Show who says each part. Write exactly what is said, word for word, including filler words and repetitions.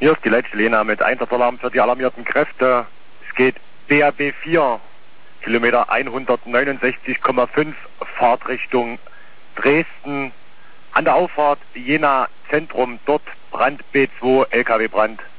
Speaker 1: Hier ist die letzte Lena mit Einsatzalarm für die alarmierten Kräfte. Es geht B A B vier, Kilometer hundertneunundsechzig Komma fünf, Fahrtrichtung Dresden. An der Auffahrt Jena Zentrum, dort Brand B zwei, L K W-Brand.